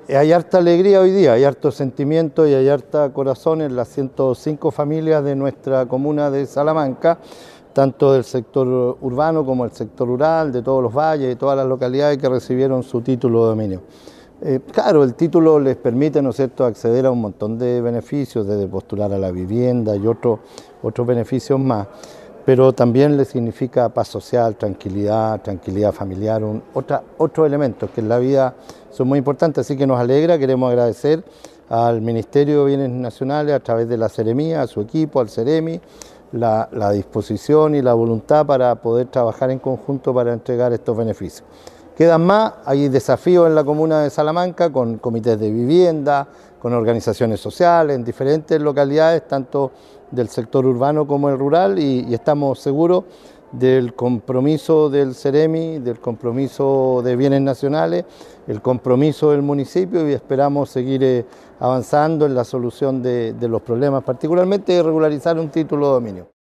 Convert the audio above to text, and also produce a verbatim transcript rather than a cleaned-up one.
Hay harta alegría hoy día, hay harto sentimiento y hay harta corazón en las ciento cinco familias de nuestra comuna de Salamanca, tanto del sector urbano como del sector rural, de todos los valles y todas las localidades que recibieron su título de dominio. Eh, claro, el título les permite, ¿no es cierto?, acceder a un montón de beneficios, desde postular a la vivienda y otros otros beneficios más, pero también les significa paz social, tranquilidad, tranquilidad familiar, un, otra, otros elementos que en la vida son muy importantes, así que nos alegra, queremos agradecer al Ministerio de Bienes Nacionales a través de la Seremía, a su equipo, al Ceremi, la, la disposición y la voluntad para poder trabajar en conjunto para entregar estos beneficios. Quedan más, hay desafíos en la comuna de Salamanca con comités de vivienda, con organizaciones sociales en diferentes localidades, tanto del sector urbano como el rural, y, y estamos seguros del compromiso del Ceremi, del compromiso de bienes nacionales, el compromiso del municipio, y esperamos seguir eh, avanzando en la solución de, de los problemas, particularmente de regularizar un título de dominio.